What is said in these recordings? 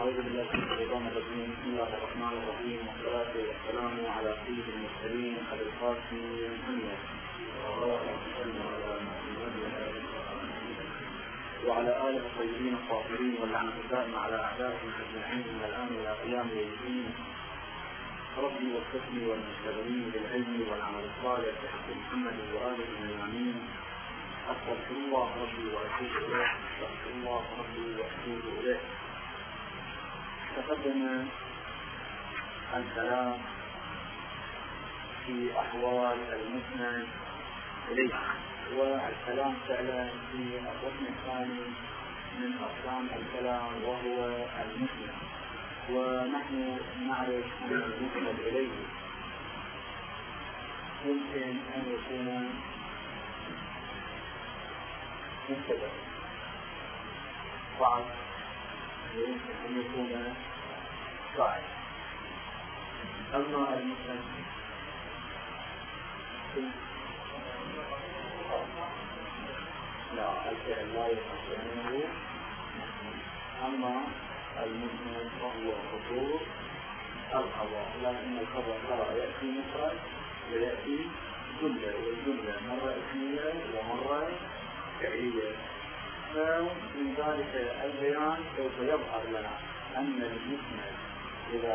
أعوذ بالله من الشيطان الرجيم. بسم الله الرحمن الرحيم، والصلاة والسلام على سيد المرسلين أبي القاسم محمد وعلى آله الطيبين الطاهرين، واللعنة الدائمة على أعدائهم أجمعين من الآن إلى قيام يوم الدين. ربي وفقني والمستبدين بالعلم والعمل الصالح بحق محمد وآله الميامين. أستغفر الله ربي وأتوب إليه، أستغفر الله ربي وأتوب إليه. تقدم الكلام في أحوال المسند إليه، والكلام فعلا في الركن الثاني من أقسام الكلام وهو المسند. ونحن نعرف أن المسند إليه يمكن أن يكون مبتدأ بعض، ويمكن أن يكون فاعل. أما المسند لا، الفعل لا يصح. أما المسند فهو خطوط الخبر، لكن الخبر ترى يأتي مفرد ويأتي جملة، والجملة مرة اسمية ومرة فعلية. فمن ذلك البيان سوف يظهر لنا أن المسند إذا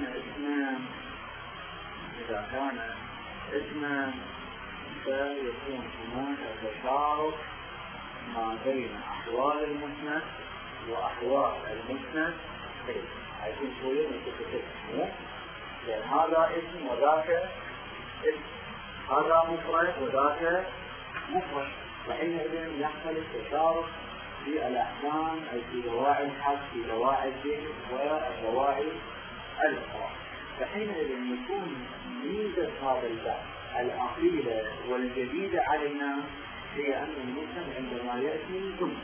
كان اسما فيكون هناك تشارك ما بين أحوال المسند وأحوال المسند إليه. هيكون شوية متفقين، لأن هذا اسم وذاك اسم، هذا مفرد وذاك مفرد، وحينئذ يحصل التشارك في الأحكام أي في دواعي الحق، في دواعي الذكر والدواعي الأخرى. فحينئذ يكون ميزة هذا الباب الأصيلة والجديدة علينا هي أن المسند عندما يأتي جملة،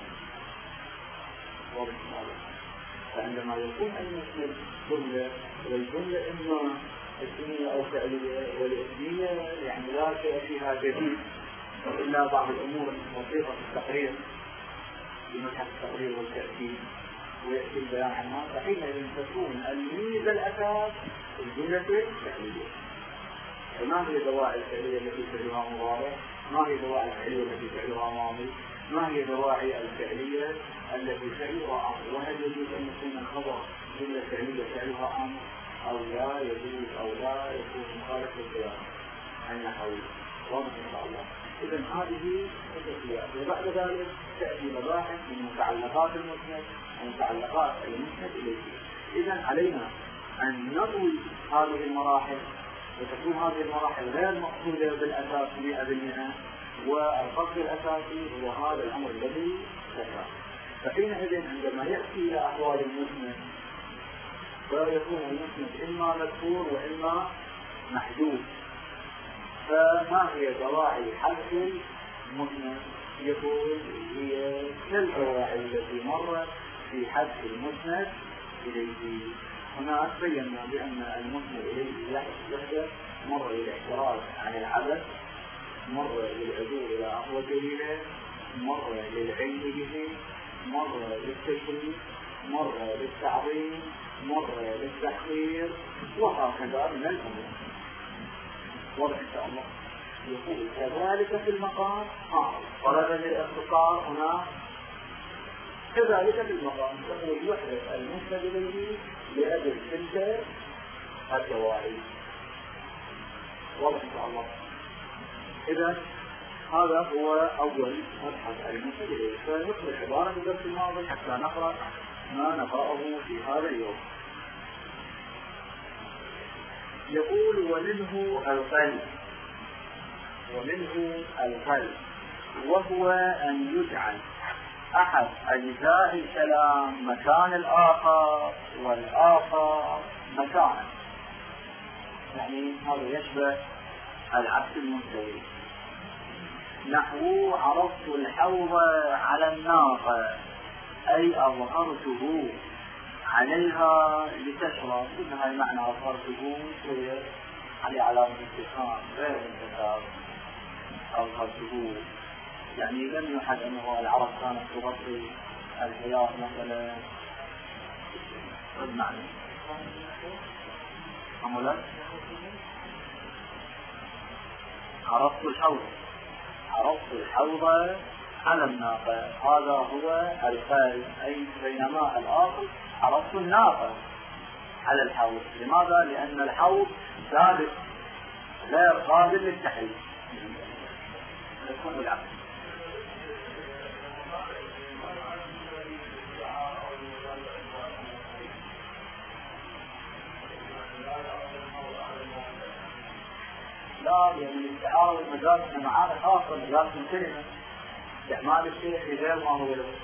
فعندما يكون المسند جملة، والجملة إما اسمية أو فعلية، والاسمية يعني لا شيء فيها جديد إلا بعض الأمور البسيطة في التقرير، في مبحث التقرير والتأكيد ويأتي البيان عنها. فحينئذ تكون الميزة الأساس الجملة الفعلية. ما هي دواعي الفعلية التي فعلها مضارع؟ ما هي دواعي الفعلية التي فعلها ماضي؟ ما هي دواعي الفعلية التي فعلها أمر؟ وهل يجوز أن يكون الخبر جملة فعلية فعلها أمر أو لا يجوز أو لا يكون مخالف للكلام النحوي؟ واضح إن شاء الله. إذن هذه الأشياء، وبعد ذلك تأتي مباحث من متعلقات المسند ومتعلقات المسند إليه. إذن علينا أن نطوي هذه المراحل، وتكون هذه المراحل غير مقصودة بالأساس 100%، والقصد الأساسي هو هذا الأمر الذي ذكره. فحينئذ عندما يأتي إلى أحوال المسند فيكون المسند إما مذكور وإما محذوف. فما هي دواعي حذف المسند؟ يقول هي كالدواعي التي مرت في حذف المسند إليه. هنا بينا بأن المسند إليه يحدث مرة للاحتراز عن العبث، مرة للعدول إلى أقوى دليله، مرة للعلم به، مرة للتشريف، مرة للتعظيم، مرة للتحقير، وهكذا من الأمور. واضح إن شاء الله. يقول كذلك في المقام طلبا للاختصار هنا، كذلك في المقام يقول يحدث المسند إليه لأجل تلك الدواعي. واضح إن شاء الله. إذا هذا هو أول مبحث المسند إليه. فنقرأ عبارة الدرس الماضي حتى نقرأ ما نقرأه في هذا اليوم. يقول ومنه القلب، وهو أن يجعل أحد أجزاء الكلام مكان الآخر والآخر مكانه. يعني هذا يشبه العكس المنتهي. نحو عرضت الحوض على الناقة، أي أظهرته عليها لتشرب. إنها المعنى أظهرته شيء عليه علامة استفهام غير انتساب. أظهرته يعني لم يحد أنه العرب كانت تغطي الحياة مثلا المعنى عملا عرفت الحوض على الناقة، هذا هو القال، أي بينما الآخر عرفت الناقة على الحوض. لماذا؟ لأن الحوض ثابت غير قابل للتحريف. يكون العكس. لا، يعني الاستعارة والمجاز معانا خاصة مجاز من كلمة استعمال الشيء في غير ما هو له.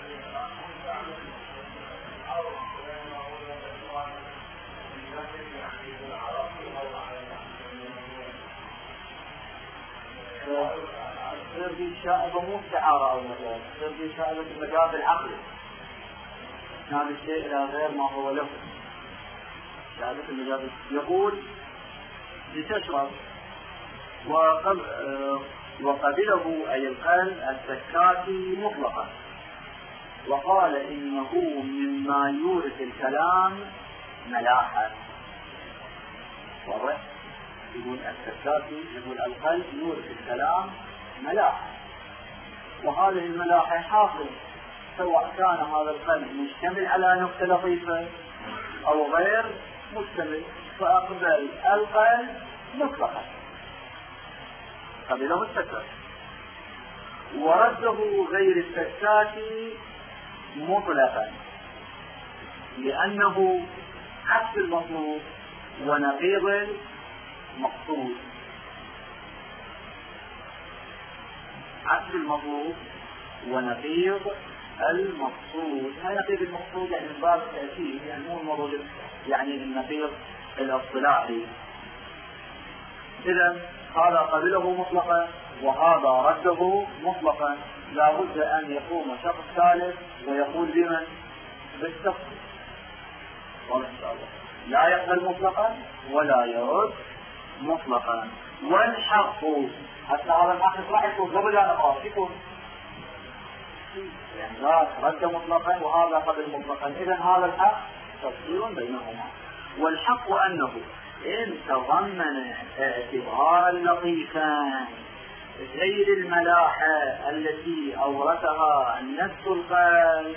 تصير دي شائبة مو استعارة أو مجاز، تصير دي شائبة المجاز العقلي، استعمال الشيء إلى غير ما هو له. شائبة المجاز يقول لتشرب وقبله أي القلب السكاتي مطلقا، وقال إنه مما يورث الكلام ملاحة. واضح؟ يقول السكاتي، يقول القلب يورث الكلام ملاحة، وهذه الملاحة حاصل سواء كان هذا القلب مشتمل على نقطة لطيفة أو غير مشتمل، فأقبل القلب مطلقا قبله السكات، ورده غير السكات مطلقا لأنه عكس المطلوب ونقيض المقصود. عكس المطلوب ونقيض المقصود، هاي نقيض المقصود يعني من باب التأكيد، يعني مو الموضوع يعني النقيض الاصطلاحي. إذن هذا قبله مطلقا وهذا رده مطلقا، لا بد أن يقوم شخص ثالث ويقول بمن؟ بالتفصيل. وإن شاء الله لا يقبل مطلقا ولا يرد مطلقا. والحق حتى هذا الحق راح يكون قبل أن أقرأ يكون يعني لا رد مطلقا وهذا قبل مطلقا، إذن هذا الحق تفصيل بينهما. والحق أنه إن تضمن اعتبارا لطيفا غير الملاحة التي أورثها النفس القال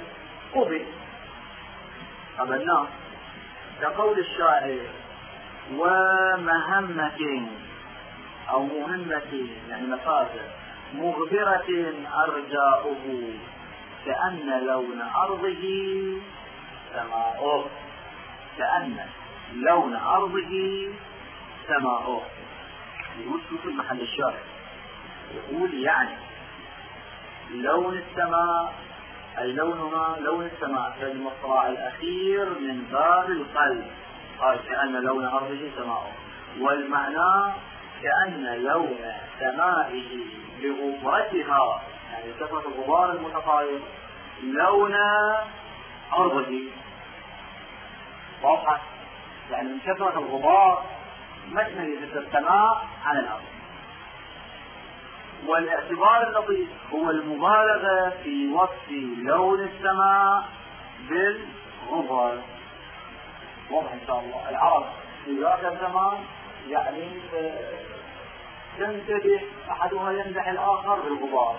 قبلناه كقول الشاعر ومهمة أو مهمة يعني مفازة مغبرة أرجاؤه كأن لون أرضه سماؤه، كأن لون أرضه سماؤه. يقول في محل الشارع، يقول يعني لون السماء أي لونها لون السماء في المصراع الأخير من باب القلب، قال كأن لون أرضه سماؤه، والمعنى كأن لون سمائه بغبرتها يعني كثرة الغبار المتطاير لون أرضه. واضح؟ يعني من كثرة الغبار ما تميز السماء عن الأرض. والاعتبار اللطيف هو المبالغة في وصف لون السماء بالغبار. واضح إن شاء الله. العرب في ذاك الزمان يعني تنتبه أحدها يمدح الآخر بالغبار،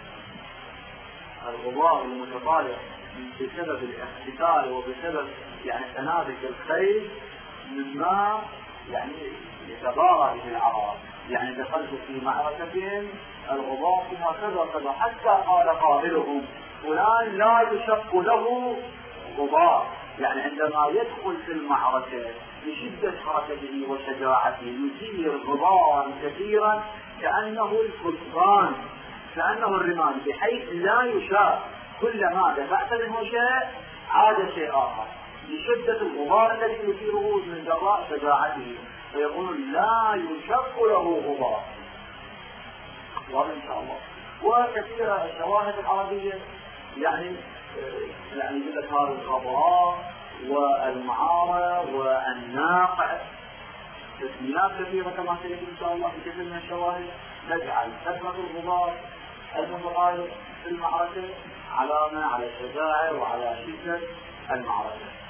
الغبار المتطاير بسبب الاحتكار وبسبب يعني تنابك الخيل مما يعني يتبارى به العرب. يعني دخلت في معركة الغبار فيها كذا كذا حتى قال قائلهم فلان لا يشق له غبار، يعني عندما يدخل في المعركة بشدة حركته وشجاعته يثير غبارا كثيرا كأنه الفرسان كأنه الرمال، بحيث لا يشاق، كلما دفعت منه شيء عاد شيء آخر لشدة الغبار الذي يثيره من جراء شجاعته، فيقول لا يشق له غبار. وهذا إن شاء الله. وكثيرة الشواهد العربية يعني يقول لك هذا الغبراء والمعارة والناقع، تسميات كثيرة كما سيأتي إن شاء الله في كثير من الشواهد تجعل كثرة الغبار المتطاير في المعركة علامة على الشجاعة وعلى شدة المعركة.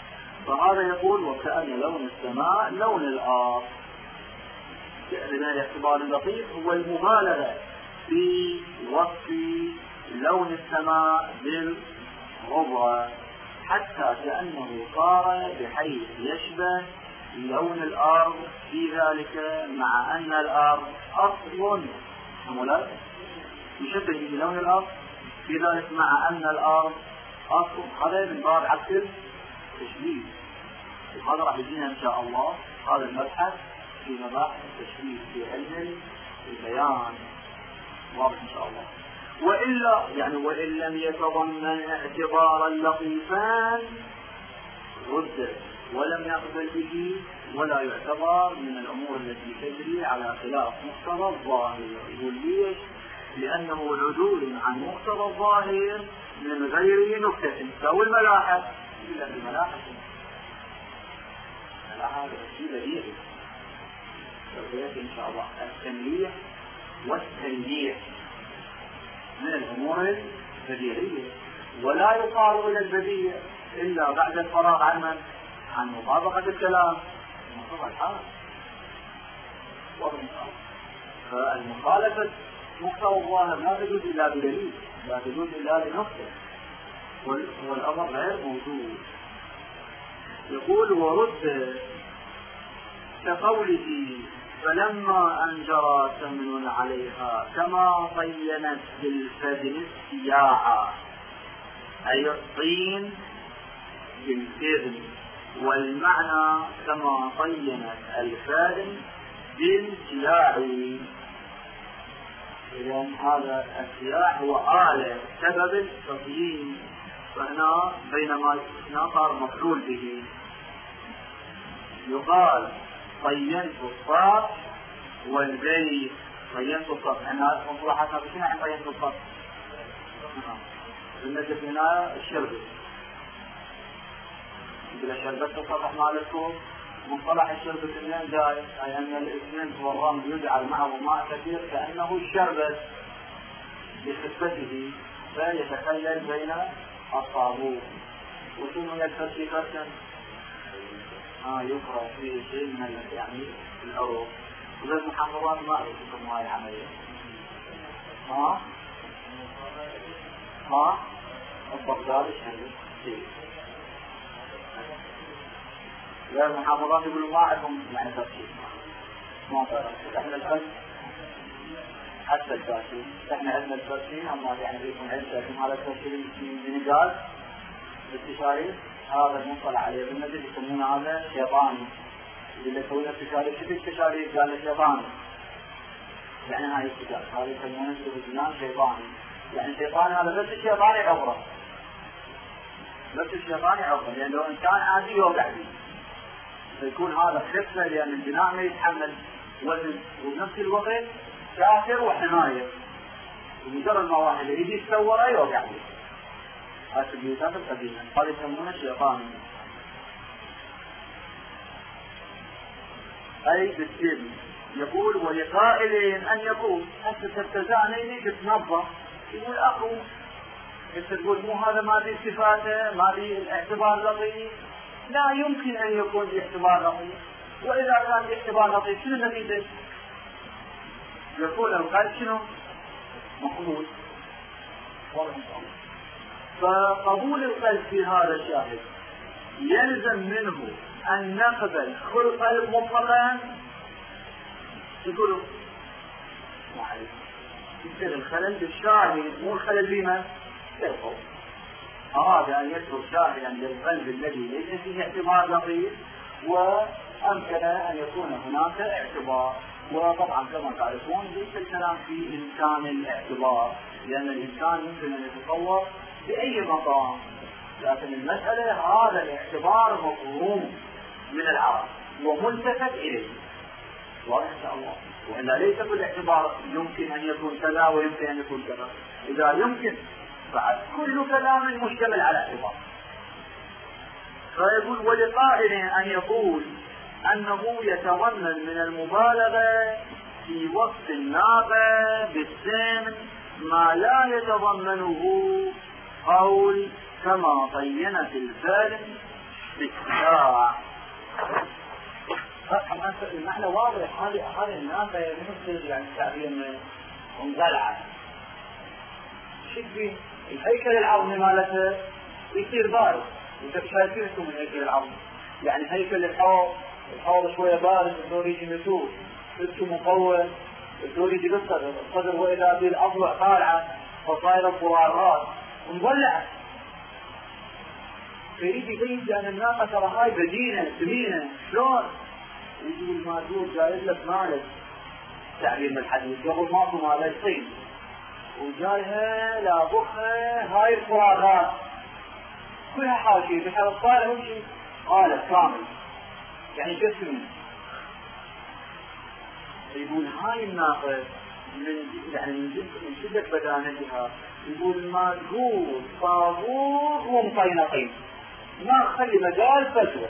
فهذا يقول وكأن لون السماء لون الأرض. من الاعتبار اللطيف هو المبالغة في وصف لون السماء بالربع حتى كأنه صار بحيث يشبه لون الأرض في ذلك، مع أن الأرض أصل ملك يشبه بلون الأرض في ذلك، مع أن الأرض أصل. هذا من باب عكس التشبيه، وهذا راح يجينا إن شاء الله هذا المبحث في مباحث التشبيه في علم البيان واضح إن شاء الله. وإلا يعني وإن لم يتضمن اعتبارا لطيفان رد ولم يقبل به، ولا يعتبر من الأمور التي تجري على خلاف مقتضى الظاهر. يقول ليش؟ لأنه عدول عن مقتضى الظاهر من غير نكتة. أو الملاحظ إلا الملاحظ شيء بديهي إن شاء الله. التمليح والتنبيه من الأمور البديهية، ولا يقال إلى البديع إلا بعد الفراغ عن مطابقة الكلام مطابقة الحال. فالمخالفة مقتضى الظاهر لا تجوز إلا بدليل، لا تجوز إلا بنقطة، والأمر غير موجود. يقول ورد كقوله فلما أن جرى سمن عليها كما طينت بالفدن السياعة، أي الطين بالفدن، والمعنى كما طينت الفدن بالسياع. إذن هذا السياع هو آلة سبب التطيين، فهنا بينما صار مفعول به يقال طينت الصاف والبيت. طينت الصاف احنا مصطلحاتنا بشنا عن طينت الصاف بالنسبة لنا الشربة، إذا شربت الصاف مع الكوب مصطلح الشربة اثنين جاي، أي أن الاثنين هو الرمز يجعل معه ماء كثير كأنه الشربة بخفته، فيتخيل بين الصابون. وثم يكثر في فرشا يقرأ فيه شيء من يعني العروق. وذلك المحافظات ما يمكن هاي العملية الضغط شيء. لا المحافظات يقولوا ما عندهم يعني تفصيل ما تعرف. احنا الآن حتى التفصيل احنا عندنا التفصيل اما يعني يكون عندنا هذا التفصيل من قال الاستشاري هذا المصطلح عليه بالنسبة يسمونه هذا شيطاني. اللي يسوون استشاري شو استشاري قال شيطاني، يعني هاي استشاري هذا يسمونه بالجنان شيطاني. يعني شيطاني هذا بس الشيطاني عبرة، بس الشيطاني عبرة، لأن لو إنسان عادي يوقع فيه فيكون هذا خفة، لأن الجنان ما يتحمل وزن، وبنفس الوقت كافر وحماية، ومجرد ما واحد يجي يتصوره يوقع فيه. هذه البيوتات القديمة هذا يسمونه شيطاني أي بالسلم. يقول ولقائل أن يقول حتى تتزعني تتنظف، يقول أخو أنت تقول مو هذا ما بي صفاته ما بي الاعتبار لطيف، لا يمكن أن يكون باعتبار لطيف، وإذا كان باعتبار لطيف شنو النتيجة؟ يقول القلب شنو؟ مقبول. فقبول القلب في هذا الشاهد يلزم منه أن نقبل خلق المطلقا. يقولوا معلش يصير الخلل بالشاهد مو الخلل بما بالقول. أراد أن يذكر شاهدا للقلب الذي ليس فيه اعتبار لطيف، وأمكن أن يكون هناك اعتبار. وطبعا كما تعرفون ليس الكلام في إمكان الاعتبار، لأن الإنسان يمكن أن يتصور بأي مقام، لكن المسألة هذا الاعتبار مفهوم من العرب وملتفت إليه واضح إن شاء الله. وإلا ليس كل اعتبار يمكن أن يكون كذا ويمكن أن يكون كذا، إذا يمكن فعل كل كلام مشتمل على اعتبار. فيقول ولقائل أن يقول أنه يتضمن من المبالغة في وصف الناقة بالسن ما لا يتضمنه قول كما طينت الفالم بالسياع. المعنى واضح. هذه الناقة مثل يعني تعبير منزلعة. شوفي الهيكل العظمي مالته يصير بارد، وانت شايفينكم من هيكل العظمي، يعني هيكل الحوض شوية بارد، الدور يجي متوب، انتم مقوى، الدور يجي الصدر وإذا به الأضلع طالعة فصايرة فراغات ومضلعة. فيجي يبين أن الناقة ترى هاي بدينة ثمينة شلون؟ يجي الماجور جايب لك مالك تعبير من الحديث قبل ماكو ماله يصيب وجايها لابخها هاي الفراغات كلها حاشية بحيث الطالع يمشي قالب كامل يعني جسم. يقول هاي الناقة من شدة بدانتها يقول ما تقول طابور ومطينقين ما خلي مجال فتوى.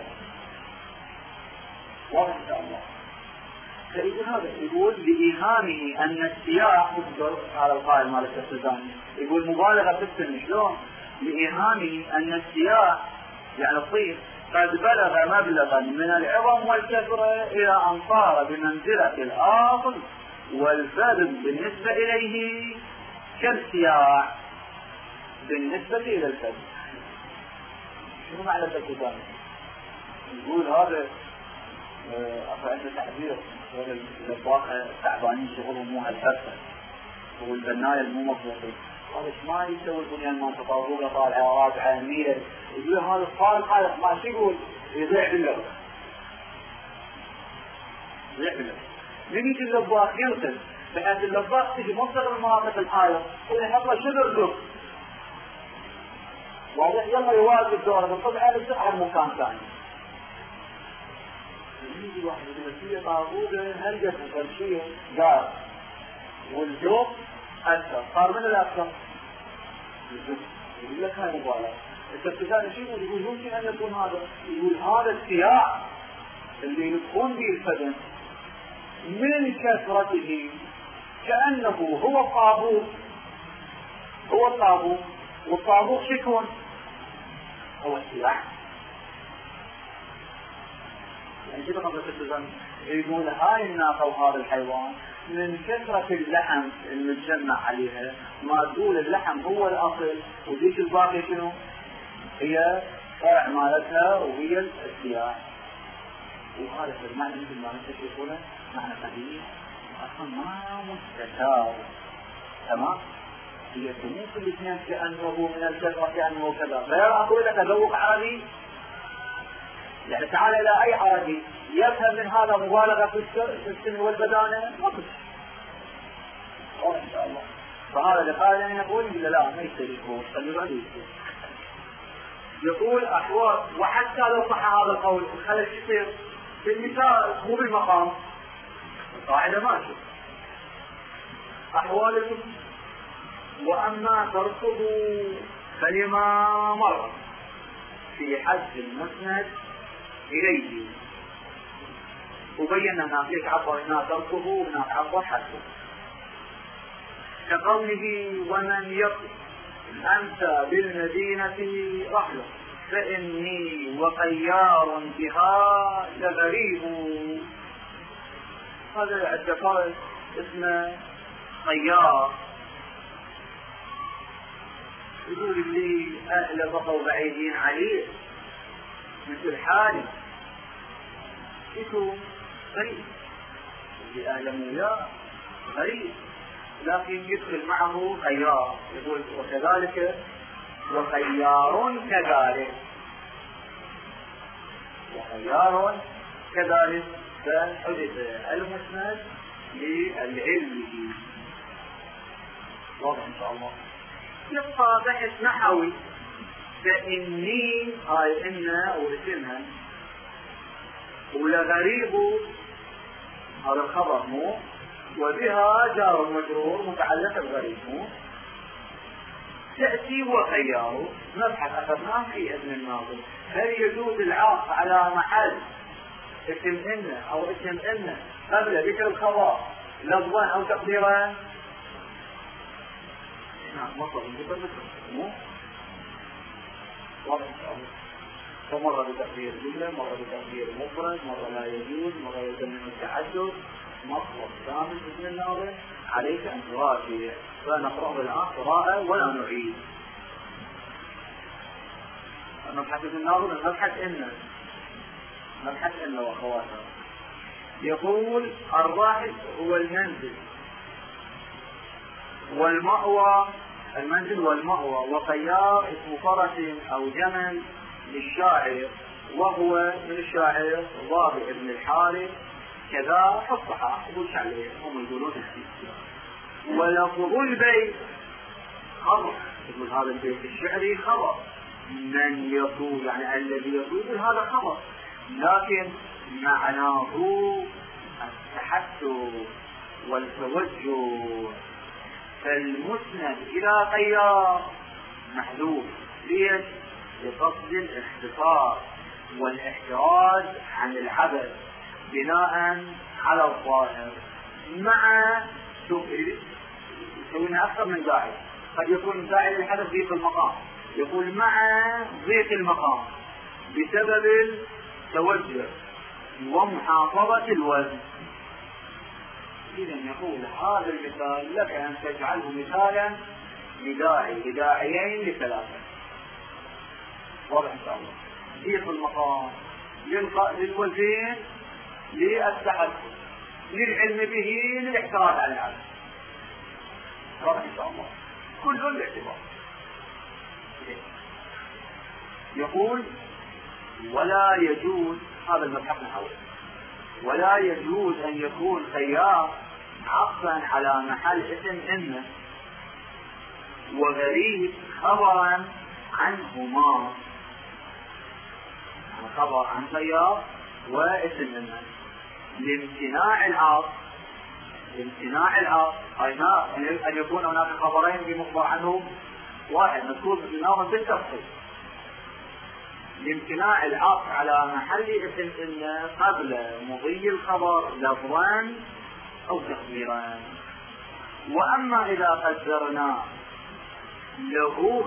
واضح ان شاء الله. فيقول هذا يقول لإيهامه أن السياح على القائل مال التسلساني يقول مبالغة في السن شلون؟ لإيهامه أن السياح يعني الطير قد بلغ مبلغا من العظم والكثرة إلى أن صار بمنزلة الأصل والفرد بالنسبة إليه كالسياح بالنسبة إلى الفرد. شنو معنى التسلساني؟ يقول هذا عنده تعبير الواقع تعبانين شغلهم مو هالحرفة والبناية المو مضبوطين. هذا ايش ما يسوي البنيان ما تطابقه طالعة راجعة ميلة. يقول هذا الصالح هذا ما شو يقول يضيع باللغة. يضيع باللغة. من يجي اللباخ ينقل بحيث اللباخ تجي مصدر المناطق الحالة ويحط له شجر لب. واضح يلا يواجه الدورة بالطبع بتسعى مكان ثاني. يجي واحد يقول فيه طاغوته هلقت الفرشية قال والجوف أكثر صار من الأكثر يقول لك هاي مبالغة. التفسير شيء يقول يمكن أن يكون هذا يقول هذا السياع اللي يكون به الفدن من كثرته كأنه هو الطابوت والطابوت شكون هو السياع. يعني كده قبل التزام يقول هاي الناقة وهذا الحيوان من كثرة اللحم المتجمع عليها ما تقول اللحم هو الأصل وديك الباقي شنو هي فرع مالتها وهي السياح. وهذا المعنى مثل ما نتشوفونه معنى قديم أصلا ما مستشار تمام. هي تموت الاثنين كأنه من الكثرة كأنه كذا غير أقول لك أذوق عربي يعني تعال إلى أي عربي يفهم من هذا مبالغة في السن والبدانة ما بس إن شاء الله. فهذا اللي قال يعني يقول لا ما يصير يقول يقول أحوال وحتى لو صح هذا القول خلي يصير في المثال مو بالمقام القاعدة ماشي أحوالكم. وأما تركضوا فلما مر في حد المسند إليه وبينا هناك ليش عبر هناك تركه وهناك عبر حده كقوله ومن يقل أنت بالمدينة رحلة فإني وخيار بها لغريب. هذا الدفاع اسمه خيار يقول لي أهل بقوا بعيدين عليه مثل حالي يكون غريب اللي أهل وياه غريب لكن يدخل معه خيار يقول وكذلك وخيار كذلك فحدث المسند للعلم. واضح إن شاء الله. يبقى بحث نحوي فإني هاي إنا واسمها ولغريب هذا الخبر مو وبها جار مجرور متعلق بغريب مو تأتي وخيار نبحث أخذناه في اسم الناظر هل يجوز العاطف على محل اسم إن أو اسم إن قبل ذكر الخبر لفظا أو تقديرا. نعم مطلب مو واضح إن شاء الله. فمرة بتقدير جملة، مرة بتقدير مفرد، مرة لا يجوز، مرة يتم التعدد. مطلب كامل بإذن الناظم عليك أن تراجع، فنقرأه الآن قراءة ولا نعيد. مبحث الناظم مبحث إن وأخواتها. يقول الراحل هو المنزل والمأوى، المنزل والمأوى، وخيار اسم فرس أو جمل للشاعر، وهو من الشاعر ضابع بن الحارث كذا فصحى يقول عليه هم يقولون السيسي. ولفظ البيت خبر، يقول هذا البيت الشعري خبر، من يطول يعني الذي يطول هذا خبر، لكن معناه التحسن والتوجه. فالمسند إلى خيار محذوف، ليش؟ لقصد الاختصار والاحتراز عن العبث بناء على الظاهر، مع يسوينا أكثر من داعي، قد يكون داعي للحدث ضيق المقام، يقول مع ضيق المقام بسبب التوجه ومحافظة الوزن. إذا يقول هذا المثال لك أن تجعله مثالا لداعيين لثلاثة. واضح إن شاء الله. ضيق المقام للوزن، للتحدث، للعلم به، للاحتراز عن العالم. واضح إن شاء الله. كل الاعتبار. يقول ولا يجوز، هذا المبحث نحوه، ولا يجوز أن يكون خيار عطفا على محل اسم إن وغريب خبرا عنهما، خبر عن خيار واسم إن لامتناع العطف، أن يكون هناك خبرين بمخبر عنهم واحد مذكور في الناظم بالتفصيل، لامتناع العطف على محل اسم إن قبل مضي الخبر لفظا أو تقديرا. وأما إذا قدرنا له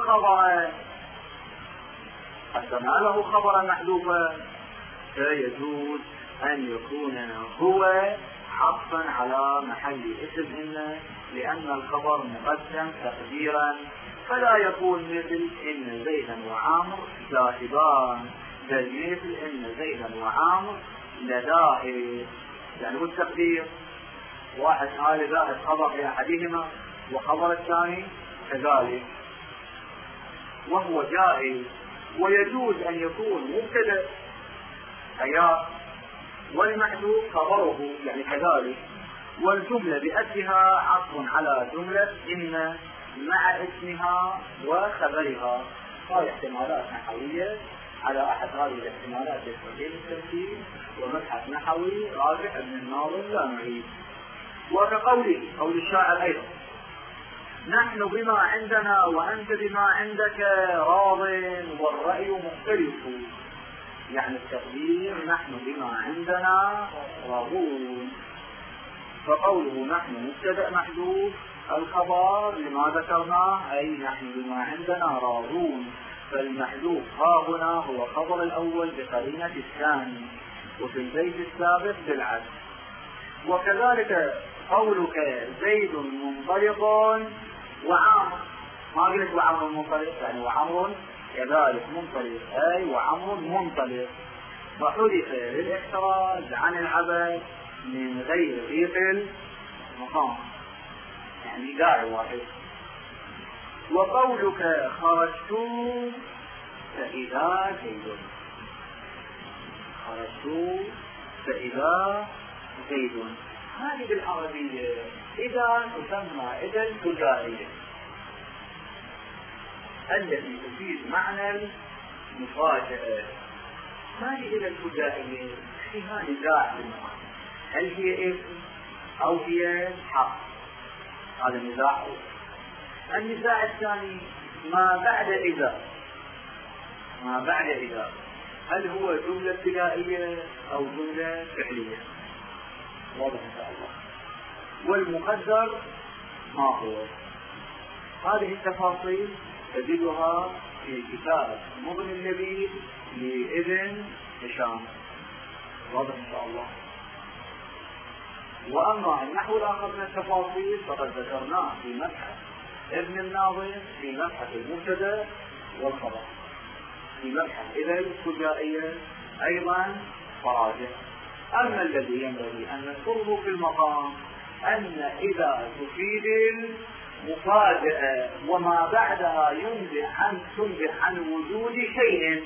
خبرا محذوفا فيجوز أن يكون هو عطفا على محل اسم إن، لأن الخبر مقدم تقديرا، فلا يكون مثل إن زيدا وعامر ذاهبان، بل مثل إن زيدا وعامر لذاهب. يعني والتقدير واحد قال ذاهب خبر لأحدهما وخبر الثاني كذلك، وهو جائز. ويجوز أن يكون مبتدأ خيار والمحذوف خبره يعني كذلك، والجملة بأسها عطف على جملة إن مع اسمها وخبرها. هذه احتمالات نحوية على أحد هذه الاحتمالات يستطيع التمثيل، ومبحث نحوي راجع ابن الناظم لا نعيد. وكقول الشاعر أيضا نحن بما عندنا وأنت بما عندك راض والرأي مختلف، يعني التقدير نحن بما عندنا راضون. فقوله نحن مبتدأ محذوف، الخبر لما ذكرناه أي نحن بما عندنا راضون، فالمحذوف ها هنا هو خبر الأول بقرينة الثاني، وفي البيت السابق بالعكس. وكذلك قولك زيد منطلق وعامر، ما قلت وعمر منطلق، يعني وعمر كذلك منطلق، أي وعمر منطلق، فحذف للاحتراز عن العبث من غير ضيق المقام، يعني داعي واحد. وقولك خرجت فإذا زيد، خرجت فإذا زيد، هذه بالعربية إذا تسمى إذا الفجائية التي تفيد معنى المفاجأة. هذه إذا الفجائية فيها نزاع بالمعنى، هل هي اسم أو هي حق؟ هذا النزاع. النزاع الثاني ما بعد إذا، هل هو جملة ابتدائية أو جملة فعلية؟ واضح إن شاء الله. والمقدر ما هو؟ هذه التفاصيل تجدها في كتاب مغني اللبيب لابن ابن هشام. واضح إن شاء الله. وأما النحو الآخر من التفاصيل فقد ذكرناه في مبحث ابن الناظم في مبحث المبتدأ والخبر، في مبحث إذا الفجائية أيضا فراجع. أما الذي ينبغي أن نذكره في المقام أن إذا تفيد المفاجأة وما بعدها تنبئ عن وجود شيء.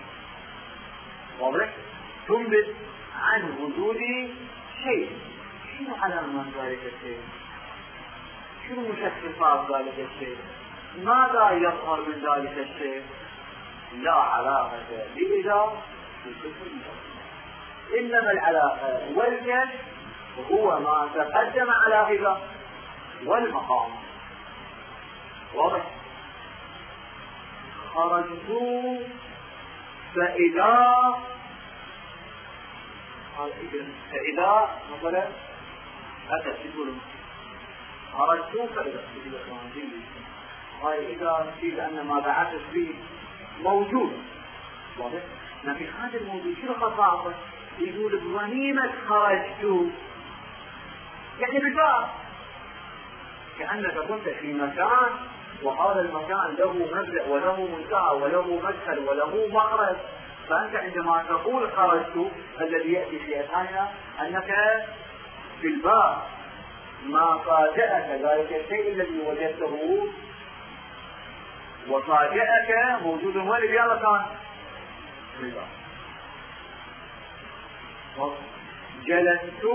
واضح؟ تنبئ عن وجود شيء. شنو علامات ذلك الشيء؟ شنو مشخصات ذلك الشيء؟ ماذا يظهر من ذلك الشيء؟ لا علاقة بإذا بالكفر، إنما العلاقة والكشف هو ما تقدم على إذا والمقام. واضح؟ خرجت فإذا مثلا أتت تقولون خرجت فإذا هاي إذا نسيب أن ما بعثت فيه موجود. واضح؟ لكن هذا الموجود شنو خصائصه؟ يقول بغنيمة خرجت يعني بجار، كأنك كنت في مكان وهذا المكان له مبدأ وله منتهى وله مدخل وله مخرج، فأنت عندما تقول خرجت الذي يأتي في أذهاننا أنك في الباب ما فاجأك ذلك الشيء الذي وجدته وفاجأك موجود وين في هذا المكان في الباب. جلست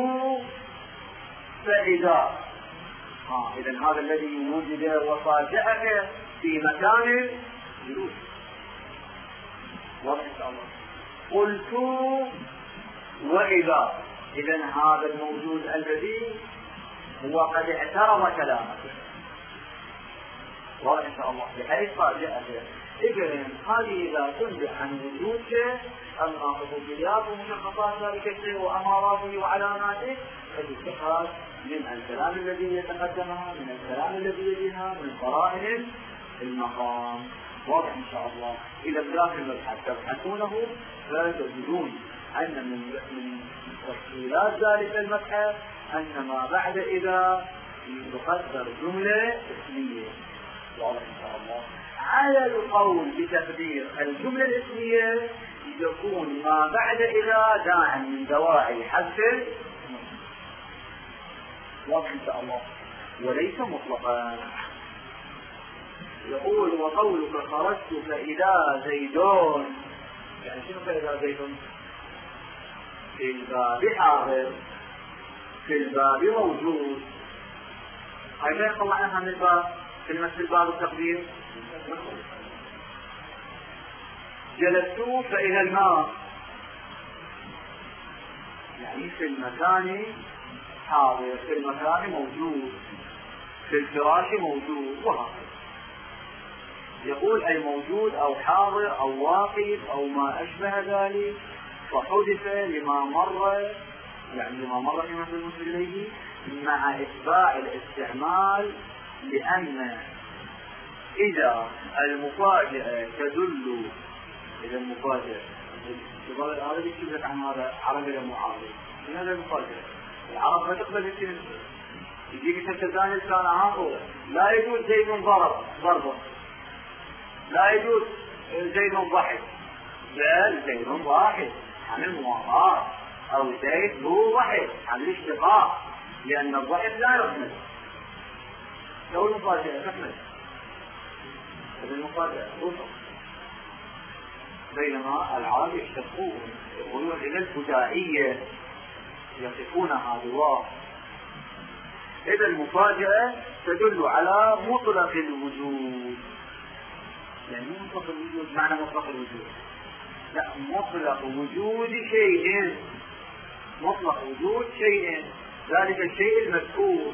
فإذا إذن هذا الذي وجد وفاجأك في مكان جلوس. واضح إن شاء الله. قلت وإذا إذن هذا الموجود الذي هو قد اعترض كلامك. واضح إن شاء الله. بحيث فاجأك. إذن هذه إذا تنبئ عن وجودك أما خصوصيات ومشخصات ذلك الشيء وأماراته وعلاماته فتتخذ من الكلام الذي يتقدمها، من الكلام الذي يليها، من قرائن المقام. واضح إن شاء الله. إذا داخل المبحث تبحثونه فتجدون أن من تفصيلات ذلك المبحث أن ما بعد إذا يقدر جملة اسمية. واضح إن شاء الله. على القول بتقدير الجملة الاسمية يكون ما بعد إذا داع من دواعي حذف. واضح إن شاء الله. وليس مطلقا. يقول وقولك خرجت فإذا زيدون، يعني شنو فإذا زيدون؟ في الباب حاضر، في الباب موجود. هاي ما طلعناها من الباب كلمة الباب التقدير. جلست فإلى الماء، يعني في المكان حاضر، في المكان موجود، في الفراش موجود، وهكذا. يقول أي موجود أو حاضر أو واقف أو ما أشبه ذلك، فحدث لما مر، يعني لما مر في مثل المسلمين مع إتباع الاستعمال، لأن إذا المفاجأة تدل، إذا المفاجأة الشباب العربي يكتب عن هذا عربي لمعارض، من هذا المفاجأة العرب ما تقبل الاسم، يجيك تتزاني كان عاقل، لا يجوز زيد ضربه، لا يجوز زيد ضحك، بل زيد ضاحك عن المواضعات، أو زيد هو ضحك عن الاشتقاق، لأن الضحك لا يحمل. لو المفاجأة تحمل المفاجأة توصل، بينما العرب يشتقون يقولون إلى الفجائية يصفونها بواو. إذا المفاجأة تدل على مطلق الوجود، يعني مطلق الوجود معنى مطلق الوجود، لا، مطلق وجود شيء، مطلق وجود شيء، ذلك الشيء المذكور.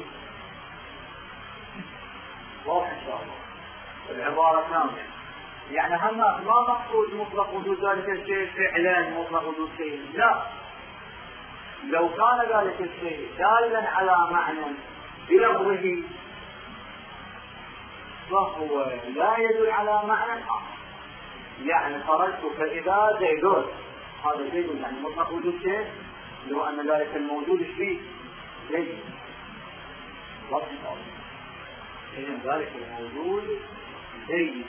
واضح إن شاء الله. العبارة كاملة، يعني هم ما مقصود مطلق وجود ذلك الشيء فعلا مطلق وجود شيء، لا، لو كان ذلك الشيء دالا على معنى بلفظه فهو لا يدل على معنى آخر، يعني خرجت فإذا زيدون، هذا زيد يعني مطلق وجود شيء، لو أن ذلك الموجود فيه زيد إذن ذلك الموجود زيد.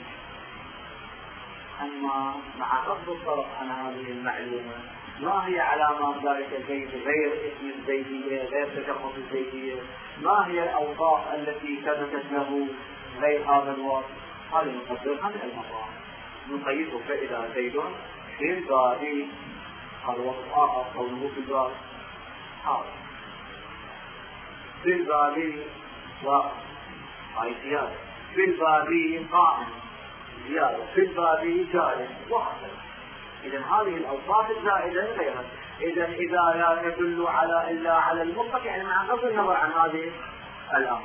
أما مع قصد الطرف عن هذه المعلومة، ما هي علامات ذلك الزيد غير اسم الزيدية، غير تشخص الزيدية؟ ما هي الأوصاف التي ثبتت له غير هذا الوصف؟ هذا نقدرها من المطاعم، نقيده فإذا زيد في الباب، هذا وصف آخر قوله في الباب حاضر، في الباب واقع، هاي زيادة، في الباب قائم زيادة، في الباب جالس وهكذا. إذن هذه الأوصاف الزائدة غيرها. إذن إذا لا يدل على إلا على المطلق، يعني مع قصد النظر عن هذه الأمر.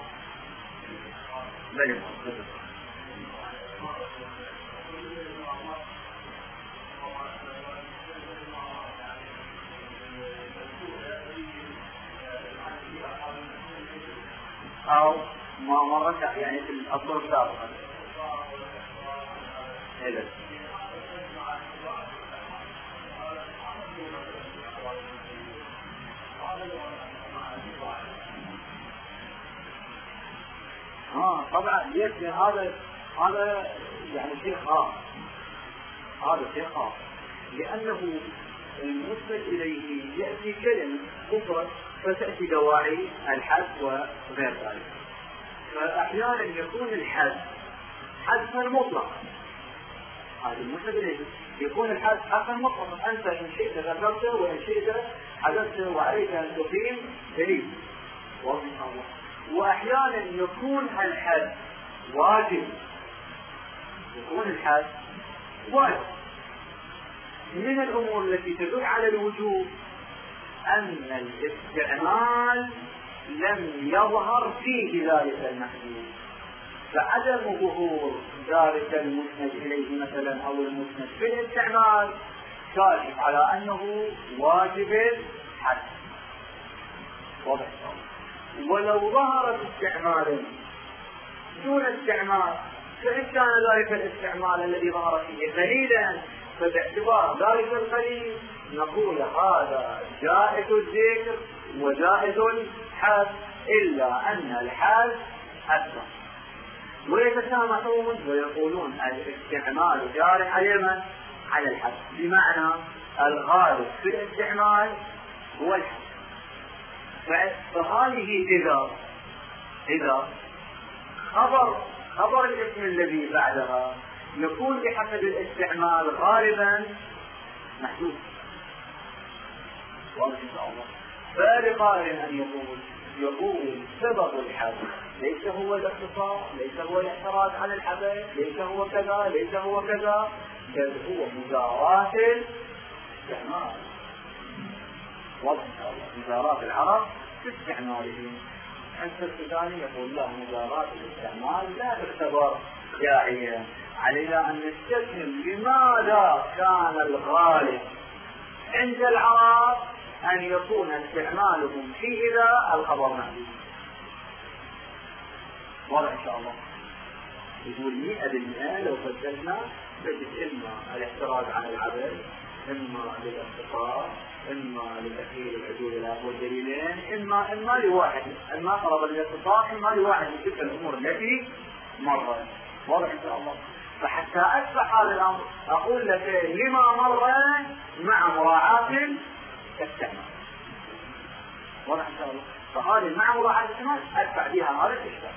أو ما مرت يعني في الأصل السابقة. إذن طبعا يكفي هذا يعني شيء خاص، هذا شيء خاص، لأنه المسند إليه يأتي كلمة أخرى فتأتي دواعي الحذف وغير ذلك. فأحيانا يكون الحذف حذفا مطلقا، هذا المسند إليه يكون الحذف حذفا مطلقا، أنت إن شئت ذكرته وإن شئت حذفته، وعليك أن تقيم دليل. وأحيانا يكون الحذف واجب، يكون الحذف واجب. من الأمور التي تدل على الوجوب أن الاستعمال لم يظهر فيه ذلك المحذوف، فعدم ظهور ذلك المسند إليه مثلا أو المسند في الاستعمال كاشف على أنه واجب الحذف. واضح؟ ولو ظهر استعمال دون استعمال، فإن كان ذلك الاستعمال الذي ظهر فيه قليلا، فباعتبار ذلك القليل نقول هذا جائز الذكر وجائز الحذف، إلا أن الحذف أكثر. ويتسامحون ويقولون الاستعمال جار على الحذف، بمعنى الغالب في الاستعمال هو الحذف. فهذه إذا خبر الاسم الذي بعدها يكون بحسب الاستعمال غالبا محدود. واضح إن شاء الله. فلقائل أن يقول سبب الحذف ليس هو الاختصار، ليس هو الاحتراز عن الحذف، ليس هو كذا، ليس هو كذا، بل هو مجاراة الاستعمال. واضح إن شاء الله. مجاراة العرب في استعمالهم. حتى السوداني يقول له مجاراة الاستعمال لا تعتبر داعية، علينا أن نستفهم لماذا كان الغالب عند العرب أن يكون استعمالهم في إذا الخبر محدود. واضح إن شاء الله. يقول 100% لو بدلنا تجد إما الاحتراز عن العبد، إما للاختصار، إما لتأخير العدول إلى أول دليلين، إما لواحد، إما طلب الاختصار، إما لواحد من تلك الأمور التي مرت. واضح إن شاء الله. فحتى أتبع هذا الأمر أقول لك لما مر مع مراعاة الاستعمال. واضح إن شاء الله. فهذه مع مراعاة الاستعمال أتبع بها هذا الإشكال.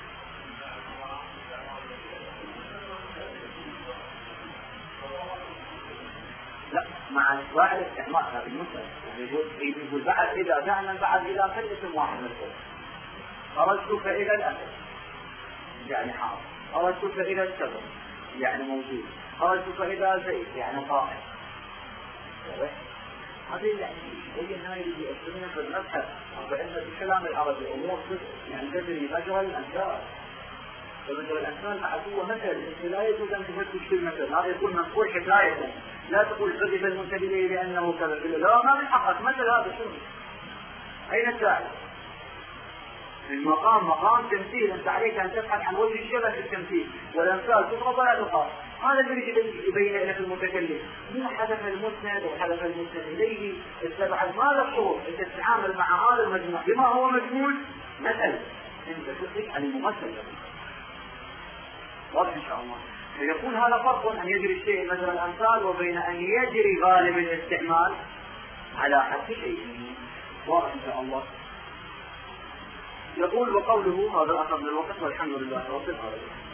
لا، مع واحد الاستعمال هذا المسألة. يقول بعد إذا دعنا بعد إذا فالاسم واحد مثلا. خرجت فإلى الأسد يعني حاضر، خرجت فإلى السبب يعني موجود، خرجت فإلى زيد يعني قائم. هذه يعني هي النهاية اللي يؤثرون في المبحث، فإن الكلام العربي أمور يعني تجري مجرى الأمثال. فمجرى الأمثال معدوة مثل، لا يجوز أن تفتش في المثل، هذا يكون منقول حكاية، لا تقول فقد المنتبه لأنه كذا، لا ما من حقك مثل هذا شنو؟ أين الداعي؟ المقام مقام تمثيل، أنت عليك أن تبحث عن وجه الشبه في التمثيل، والأمثال تضرب ولا تقاس. هذا الذي يبين لك المتكلم. مو حذف المسند وحذف المسند اليه استبعد ماذا الشروط انت تتعامل مع هذا المجموع بما هو مجموع مثلا انت تطلق على الممثل. واضح ان شاء الله. فيكون هذا فرق ان يجري الشيء مجرى الامثال وبين ان يجري غالب الاستعمال على حد شيء. واضح ان شاء الله. يقول وقوله هذا اخذ الوقت والحمد لله رب العالمين.